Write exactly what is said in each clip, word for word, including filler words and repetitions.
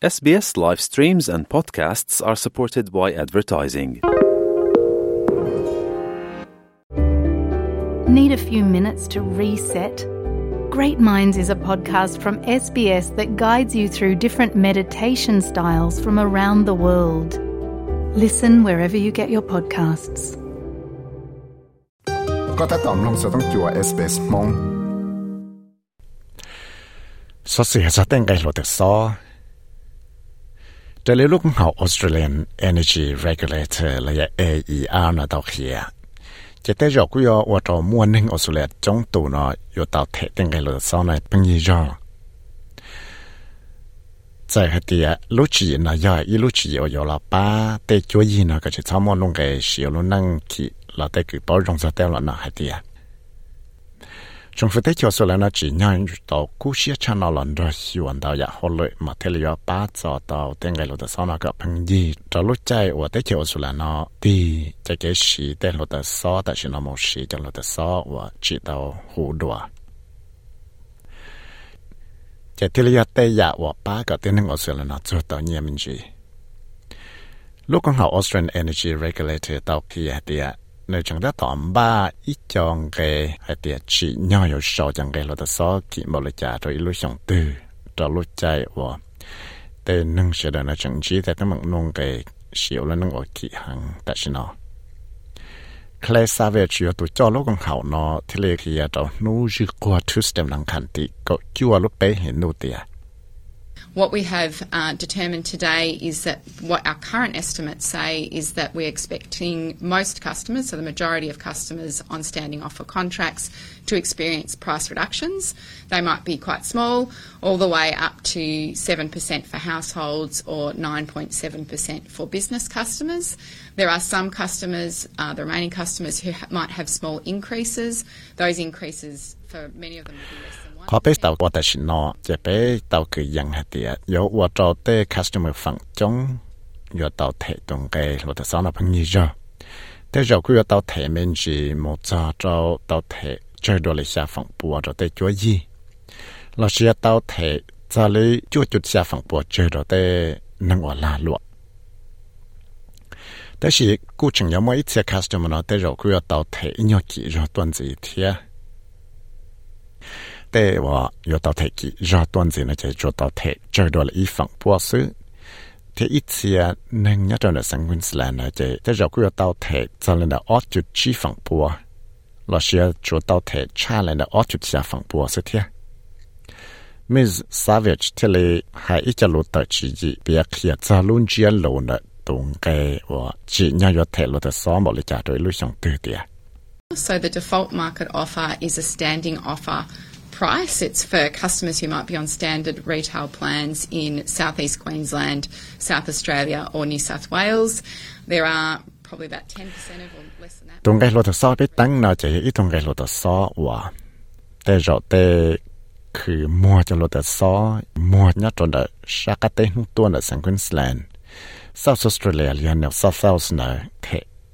S B S live streams and podcasts are supported by advertising. Need a few minutes to reset? Great Minds is a podcast from S B S that guides you through different meditation styles from around the world. Listen wherever you get your podcasts. ก็ถ้าตอมลงจะต้องจัว เอส บี เอส มองสอเสียจะเต้นไกลโลเตซอจะเรียกลูกของเขา Australian Energy Regulator และ เอ อี อาร์ นะตอกเขียจะได้ยกกุยอว่าตัวม้วนหนึ่งออสเตรเลียจงตัวเนาะอยู่ตาวเทเต้นไกลโลเตซอในเป็นยี่จอใจหัดเดียลูกจีน่ะย่อยอีลูกจีเอาอยู่ละป้าเตะจัวยีน่ะก็จะช้ามอนลงไกเสียวลงนั่งขี่เราได้คือป้อนรงจะเต้นละน่ะหัดเดียจงฝึกได้เกี่ยวกับแล้วจีน่าอยู่ต่อกู้เชี่ยชานาลันดอฮิวันดาวอยากหัวเลยมาเทลียป้าจอต่อเต้นไกลโลเตซอน่ะก็เป็นยี่จะรู้ใจว่าได้เกี่ยวกับแล้วเนาะดีจะเกี่ยสีเต้นโลเตซอแต่ฉันน่ะไม่สีจะโลเตซอว่าจีต่อหูดัวจะที่เรียกเตยว่าป้าก็เต้นหนึ่งออสเตรเลียนะจุดต่อเยี่ยมจีลูกของเขา Australian Energy Regulator ต่อพี่เดียในจังได้ตอมบ้าอีจองเกให้เดียจีน่าอยู่ชอจังเกเราจะซ้อกี่บริจาคโดยลูกชงตื้อจะรู้ใจว่าเต้นหนึ่งเสด็จในจังจีแต่ถ้ามันนงเกเสียวแล้วนึ่งออกขี้หังแต่ฉันเนาะคลาสเวชอยู่ตัวจอลูกของเขาเนาะที่เรียกที่จะนู้จีกว่าทุสเต็มหลังคันติก็จั่วลุกไปเห็นนูเตีย What we have uh, determined today is that what our current estimates say is that we're expecting most customers, so the majority of customers on standing offer contracts, to experience price reductions. They might be quite small, all the way up to seven percent for households or nine point seven percent for business customers. There are some customers, uh, the remaining customers, who ha- might have small increases. Those increases, for many of them, will be less than เขาไปต่อว่าแต่ฉันเนาะจะไปต่อคือยังหัดเดีย有ว่าเราเต้ customer ฝั่งจงอยู่ต่อเทตรงเกเราแต่สอนเราเพิ่งยี่จ้ะแต่เราคุยต่อเทมันจีหมดจ้าเราต่อเทเจอโดนเลย下ฝั่งปัวเราเต้จัวยี่เราเชื่อต่อเทจะเลยจุดจุด下ฝั่งปัวเจอเราเต้นั่งว่าลาลวดแต่สิกูจึงยังไม่อีเสีย customer เนาะแต่เราคุยต่อเทอีกกี่เราตัวจีเทียแต่ว่าอยู่ต่อเทกี่รอตัวนี้นะจะจุดต่อเทเจอโดนอีฝั่งพวกซื้อที่อีเสียหนึ่งยัดในสังคมสแลนนะจะแต่เราคุยต่อเทจะเล่นในออจุดชีฝั่งพัวเราเชื่อจุดต่อเทชาเล่นในออจุดเสียฝั่งพัวสิเทียมิสซาเวจที่เลยให้อีจะรู้ต่อจีจีเบียเขียจะลุ้นเจียนโลนตรงเกว่าจีน่าอยู่เทเราจะซ้อมบริจาคโดยลุยส่งตื้อเดีย So the default market offer is a standing offer price. It's for customers who might be on standard retail plans in Southeast Queensland, South Australia or New South Wales. There are probably about ten percent of or less than that. ตรงไกลเราจะซ้อไปตั้งน่าจะอีตรงไกลเราจะซ้อว่าแต่เราแต่คือมัวจะเราจะซ้อมัวเนี่ยจนได้ชักเต้นตัวในสังคมสแลนด์ South Australia เรียนเนี่ย South Wales เนี่ยเท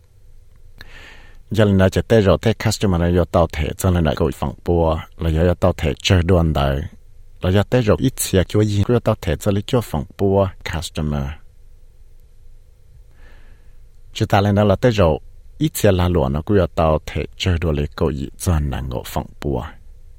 ยันน่าจะเตะเราเตะ customer เราต่อเทจนเลยน่ะก็ฝั่งปัวเราอยากต่อเทเจอดวนได้เราอยากเตะเราอีเสียจ่วยยิงก็ต่อเทจะเลยจ่อฝั่งปัว customer จุดตาเลยนะเราเตะเราอีเสียลาหลวงก็อยากต่อเทเจอดวนเลยก็ยิงจนนั่งก็ฝั่งปัว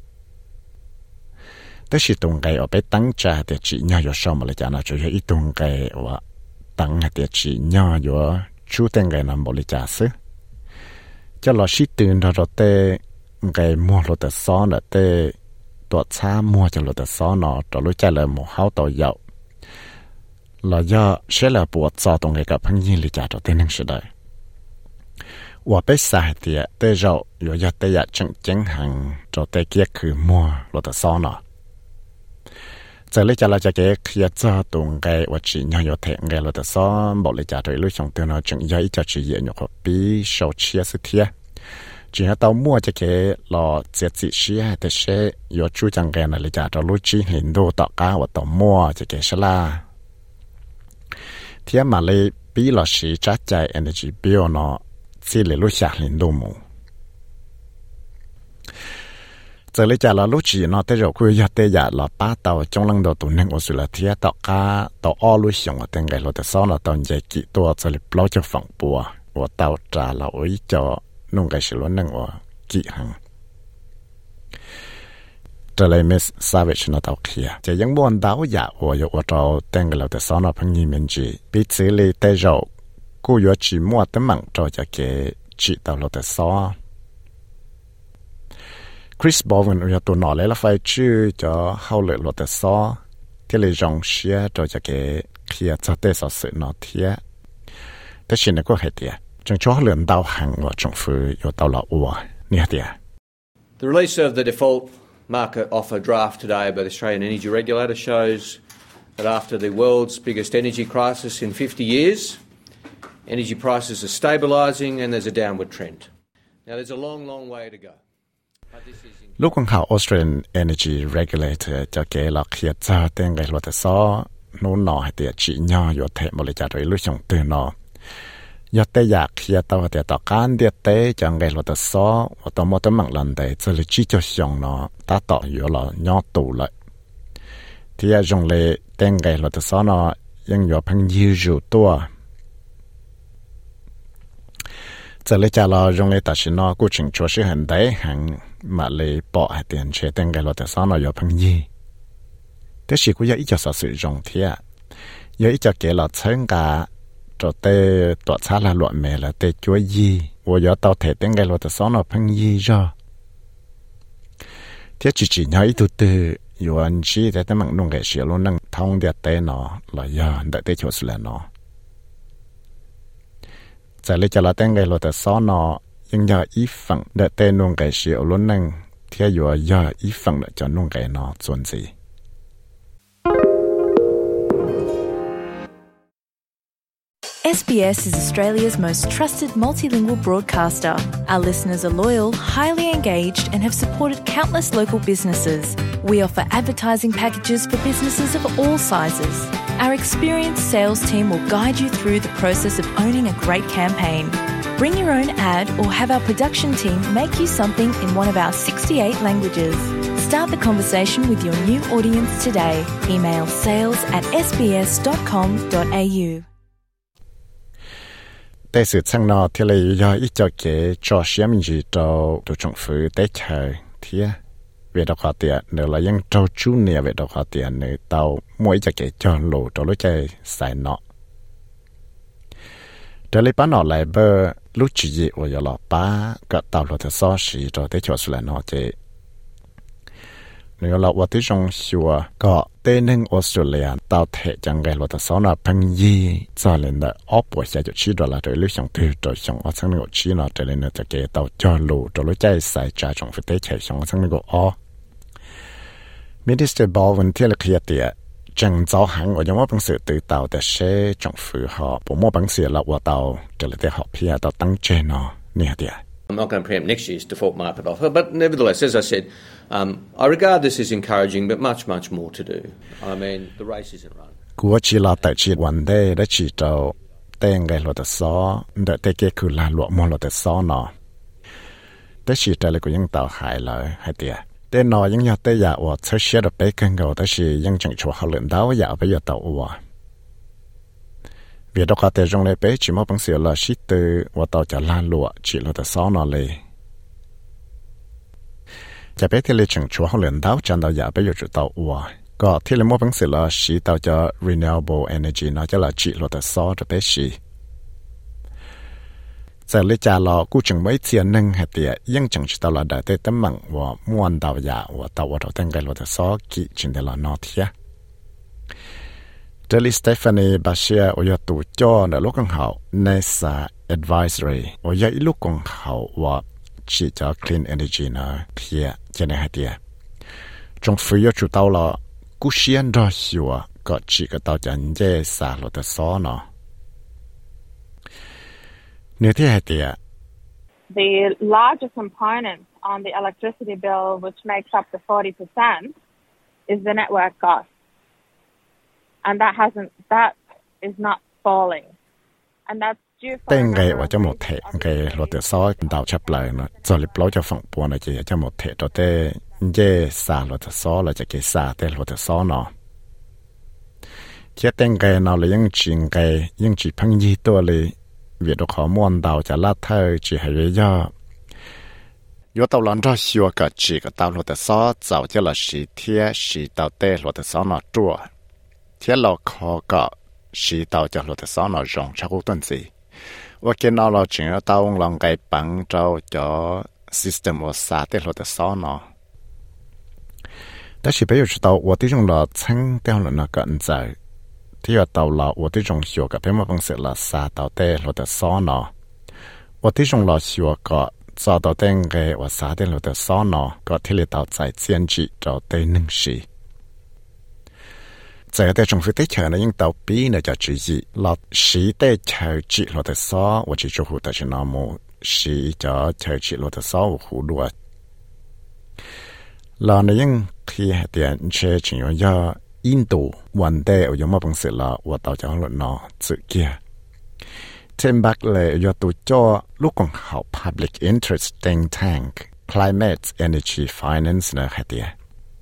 แต่สิตรงไกเอาไปตั้งใจแต่จีน่าอยู่ชอบมาเลยจ้านะจะอยู่อีตรงไกว่าตั้งแต่จีน่าอยู่ชูเต็งไกนำบริจาคซื้อจะรอชิตื่นเราเตะไงมัวเราแต่ซ้อนเตะตัวช้ามัวจะเราแต่ซ้อนเนาะเรารู้ใจเลยมัวเขาต่อยาวเราจะเชื่อเลยปวดซอตรงไงกับพังยิงลิจ่าเราเตะนั่งเฉยว่าไปสายเตียเตะเราอยู่ยาเตะยาจังจังหังเราเตะเกียคือมัวเราแต่ซ้อนเนาะจะเลยจะเราจะเกะเคลียร์จะตรงไงว่าจีน่าอยู่เทงไงเราแต่ซ้อนบอกเลยจ่าโดยรู้ช่องเตือนเราจังย้ายจะจีเย็นอยู่กับปีโซเชียสิเทียจีน่าตัวมัวจะเกะรอเจ็ดสิบเชียแต่เชยอยู่จู่จังไงนะเลยจ่าเรารู้จีเห็นดูต่อก้าว่าตัวมัวจะเกะชลาเทียมาเลยปีเราชีจัดใจ energy bill เนาะสิเลยรู้จักเห็นดูมู giờ lấy trả là lúc chỉ nó tới rồi cứ giờ tới giờ là ba tàu trong lần đầu tụi nên ở sự là thiệt tàu cá tàu o lúc xong ở trên cái lối tới sau là tàu dây kỹ tua giờ lấy bao cho phẳng bùa và tàu trả là ở cho nông cái sự luôn nên ở kỹ hàng trở lại Miss Savage nó tàu kia chỉ những buồn đau dạ ở ở tàu trên cái lối tới sau nó phăng như mình chỉ bị xử lý tới rồi cô yếu chỉ mua tấm mạng cho cho cái chỉ tàu lối tới sau Chris Bowen ở tụi nó lấy là phải chữ cho hậu lệ luật số thì lấy dòng xe cho cho cái kia cho tới số sự nó thiệtแต่สิ่งนั้นก็เหตุเดียจึงช่วยเลื่อนดาวหังว่าจงฟื้นอยู่ตลอดวัวเนี่ยเดีย The release of the default market offer draft today by the Australian Energy Regulator shows that after the world's biggest energy crisis in fifty years, energy prices are stabilising and there's a downward trend. Now there's a long, long way to go. Lúc con hào Australian Energy Regulator cho kế là khi cho tên cái luật số nó nọ hay tiệt chỉ nhauอยู่เทมเลยจะได้รู้ช่องตื่นนอยากแต่อยากkhi taoแต่ต่อการเดียเตจังcái luật sốว่าตัวมอตัวมังลันเดจะเลยชี้จะช่องนอตาต่ออยู่ละย่อตู่เลยที่จงเลยแต่งcái luật sốนอยังอยู่พังยืดอยู่ตัวจะเลยจะรอจงเลยตัดสินนอกูจึงชัวชื่อหันได้หังมาเลยปอให้เตียนเชื่อแต่งกันเราแต่ซ้อนเราอยู่พังยี่แต่สิกูอยากอีจะสอสื่อจงเทียอยากอีจะเกลอเชิงกาตัวเตตัวชาละหลวมเมละเตจัวยี่ว่าอยากเตาเทแต่งกันเราแต่ซ้อนเราพังยี่จ้ะเทียจีจีอยากอีตัวเตอยู่อันชี้แต่แต่มันนุ่งแก่เสียลุ้นนั่งท้องเดียเตนอเราอยากได้เตชัวสุดแล้วนอจะเลยจะเราแต่งกันเราแต่ซ้อนนอยังอยากอีฝั่งเดเตนุ่งไก่เสียวล้นนั่งเที่ยวอยู่อยากอีฝั่งเดจะนุ่งไก่นอส่วนสิ S B S is Australia's most trusted multilingual broadcaster. Our listeners are loyal, highly engaged, and have supported countless local businesses. We offer advertising packages for businesses of all sizes. Our experienced sales team will guide you through the process of owning a great campaign. Bring your own ad or have our production team make you something in one of our sixty-eight languages. Start the conversation with your new audience today. Email sales at s b s dot com dot a u. แต่สื่อช่างนอที่เลยย่ออีจอเก๋จอเสียมันจีโตตัวจงฟื้นได้เฉยเทียเวดขอเตียเนื้อเรายังโตจูเนียเวดขอเตียเนื้อเตามวยจะเก๋จอโหลตัวรู้ใจใส่เนาะเดี๋ยวเลยป้าหน่อไหลเบอร์ลูกจีว่าอย่าหลอกป้าก็เตาเราจะซ้อสีตัวได้ชัวร์สุดแล้วเนาะเจเนื้อเราว่าที่จงชัวก็เต้นึงออสเตรเลียเตาเทจังไงเราจะซ้อนอ่ะพังยี่จอเลยนะออปวดใจจะชี้ตัวละโดยลูกช่างถือโดยช่างอสังนึกชี้เนาะแต่เลยนะจะเกเตาจอลูโดยรู้ใจใส่จ่าจงฟิเตเฉยช่างอสังนึกอ๋อมินิสเตอร์บอลวันที่เราเคลียร์เตียจังเจ้าหังว่ายังว่าเป็นสื่อตื่นเตาแต่เช่จงฝืนหอบผมว่าเป็นเสียละว่าเตาจะเลยแต่หอบเพียเตาตั้งเจนอเนี่ยเดีย I'm not going to preempt next year's default market offer, but nevertheless, as I said, um, I regard this as encouraging, but much, much more to do. I mean, the race isn't run. กูchỉ là tại chỉ one day đã chỉ trâu tên cái luật số, để tên cáiคือlà luật môn luật số nó. Để chỉ trâu làกูยังtàu hại lại hay tiệt. Để nóยังอยากแต่อยากว่าใช้เชื่อเราไปกันก็แต่是ยังจังชัวเขาเล่นดาวอยากไปอยากตาวว่าviệc đó có thể trong này bé chỉ một bằng sự là shit từ và tàu trả lan lụa chỉ là từ sáu nó lên. Chỉ bé thì lấy chừng chúa họ liền đào chân đào giả bé yêu chủ tàu và có thì lấy một bằng sự là shit tàu cho renewable energy nó cho là chỉ là từ sáu cho bé shit. Giờ lấy trả là cú chừng mấy tiền nâng hay tiệt, nhưng chừng chỉ tàu là đại tây tấm mặn và muôn tàu giả và tàu vào đầu tên cái là từ sáu kỹ chính là nó thiệt. Daily Stephanie Bashir 我要读教的ลูกของเขา NASA Advisory 我要一ลูกของเขาว่าchỉ cho clean energy นะเพียจะในหายเดียจงฟื้นอยู่เตาละกูเชียนรอชัวก็chỉก็เตาจะเย่สาลแต่ซ้อเนาะเนื้อที่หายเดีย The larger component on the electricity bill, which makes up the forty percent, is the network cost.And that hasn't, that is not falling. And that's due for... Tên ngày và cho một thể, ngày luật tự so đào chấp lời nó, rồi lập lối cho phỏng buồn là chỉ cho một thể đó tê dê xa lo thật xó là cho cái xa tên lo thật xó nó chế tên cái nó là những chuyện cái những chuyện phong gì tôi là việc đó khó muốn đào cho lá thơ chỉ hay với do yo tàu lần ra xua cả chỉ cái tàu lo thật xó giàu cho là sĩ thiết sĩ tàu tê lo thật xó nó chua thiết lo khó cả sĩ tàu cho lo thật xó nó rộng chắc cũng tuần gì và cái nó là chuyện ở tàu lòng cái bằng trâu cho system của xã tê lo thật xó nó但是比如说到我这种了称掉了那个人在ที่ว่า到了我这种学个别么方式了杀到的了的烧呢我这种了学个找到的个我杀的了的烧呢个体里到在坚持找的能事在的政府的钱呢应到比呢就注意了是的求职了的烧我就就会的是那么是叫求职了的烧葫芦là nó những khi hệ tiền chơi chuyện như là Ấn Độ, vấn đề ở những bằng sự là và tạo cho nó nó sự kia. Thêm bác là do tụi cho lúc còn học public interest think tank climate energy finance nữa hệ tiền.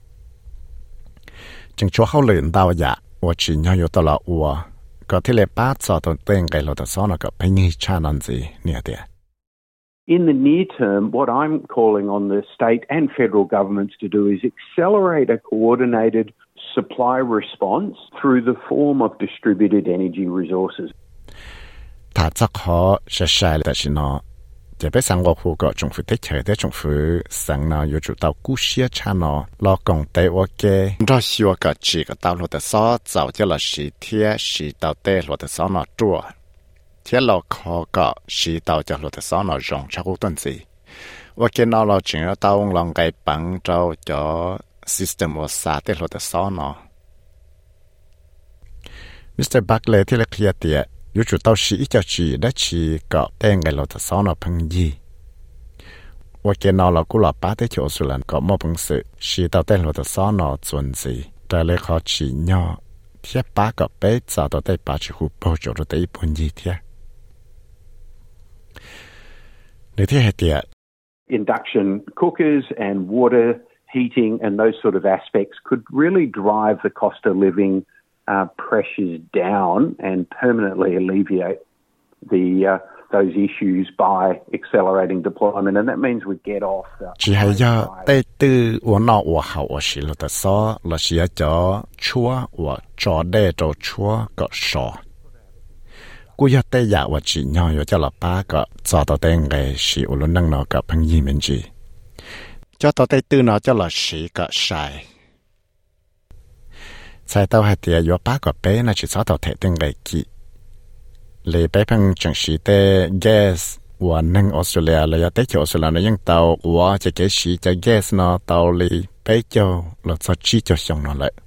Chính cho họ luyện đào dạ, và chỉ nhau yếu tao là và có thể là bắt cho tụi tên cái lo tao sao nó có phải như cha năng gì nè tiền. In the near term, what I'm calling on the state and federal governments to do is accelerate a coordinated supply response through the form of distributed energy resources. Ta chắc họ sẽ sai là gì nó? Chỉ biết sang ngọc hồ có政府的钱的政府sang nào有主导股市cha nó lo công tế ok. Đó xưa cái chỉ cái đạo luật sao早就了十天十到的luật sao nó chua. Thế là khó có sĩ tàu cho luật sao nó rộng chắc cũng tuần gì. Và cái nào là chuyện ở tàu lòng cái bằng trâu cho system của xã tế luật sao nó. Mister Buckley thì là kia tiệt, dù chủ tàu sĩ cho chỉ đã chỉ có tên cái luật sao nó bằng gì. Và cái nào là cũng là ba tế chỗ sự lần có một bằng sự sĩ tàu tên luật sao nó chuẩn gì. Tại lẽ khó chỉ nhỏ, thiết ba có bé cho tàu tế ba chỉ hụt bao chỗ rồi tế bốn gì thiết. Induction cookers and water heating and those sort of aspects could really drive the cost of living uh, pressures down and permanently alleviate the uh, those issues by accelerating deployment, and that means we get off the. Chỉ hay do tây tư của nó của hậu của sĩ luật số là sĩ cho chúa và cho đê cho chúa có sọ. Cú ya tây giả và chỉ nhau yo cho là ba cái cho tao tên cái sĩ u luôn năng nó cái bằng gì mình chỉ cho tao tây tư nó cho là sĩ cái sai sai tao hay tiệt yo ba cái bé nó chỉ cho tao thể tên cái gì lấy bé bằng chẳng sĩ tây gas và năng Australia là ya tây cho Australia nó những tàu và chỉ cái sĩ cho gas nó tàu lấy bé cho là cho chi cho xong nó lại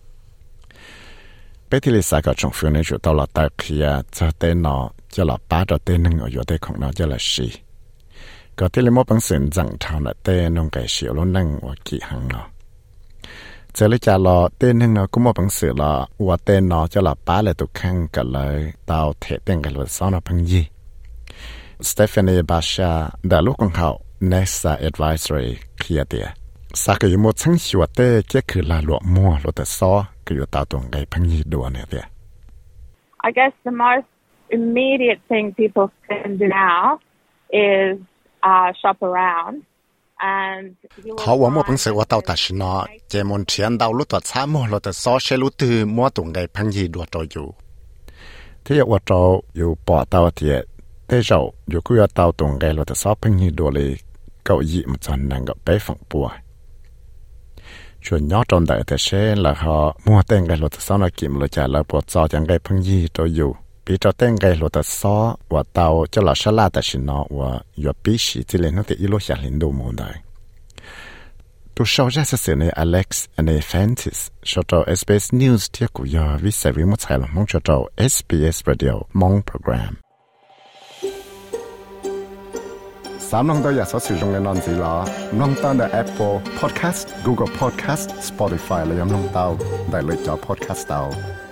bé thì là cái trong phương này chủ tao là tại kia cho tên nó cho là ba cho tên nâng ở chỗ tênของnó cho là gì có thể là một bằng sự rằng thao là tên nông cái xíu luôn nâng và kỹ hàng nó giờ lấy trả là tên nâng nó cũng một bằng sự là và tên nó cho là ba là tụ khăn cả lời tao thể tên cái luật sau nó bằng gì Stephanie Basha đã lúc con học Nesa Advisory kia tiệt sao cái mộtชั้นชัวเต้ก็คือลาหลวงมัวหลวงแต่ซ้อก็อยู่ตาตรงไงพังยีดัวเนี่ยเดีย I guess the most immediate thing people can do now is uh, shop around and เขาว่ามัวเป็นเสือว่าเตาตัดชนะเจมันเทียนดาวลุตัวช้ามัวหลวงแต่ซ้อเชลุตือมัวตรงไงพังยีดัวจอยอยู่ที่ว่าจออยู่ปอเตาเทียเต้เจ้าอยู่ก็อยู่เตาตรงไงหลวงแต่ซ้อพังยีดัวเลยเก้าอี้มันจนนั่งกับไปฝั่งปัวชวนย้อนจนได้แต่เช่นละเขามัวเต้งไก่หลุดซ้อนกิมเลยจ่าเลยปวดจอจังไก่พังยี่ตัวอยู่ปีจอเต้งไก่หลุดซ้อว่าเตาจะหล่อชลาแต่ชินอว่าอยู่ปีสีที่เล่นนั่นแต่อีโลอยากเล่นดูมูได้ตัวชาวเจ้าเสือในอเล็กซ์และแฟนติสชาว เอส บี เอส News ที่กูยอวิสัยวิมุตไทยหลงมองชาว เอส บี เอส Radio มองโปรแกรมสามน้องตัวอยากสอดสื่อตรงในนอนสีล้อน้องตั้งแต่ Apple Podcast Google Podcast Spotify และยังน้องเต้าได้เลยจอ Podcast เต้า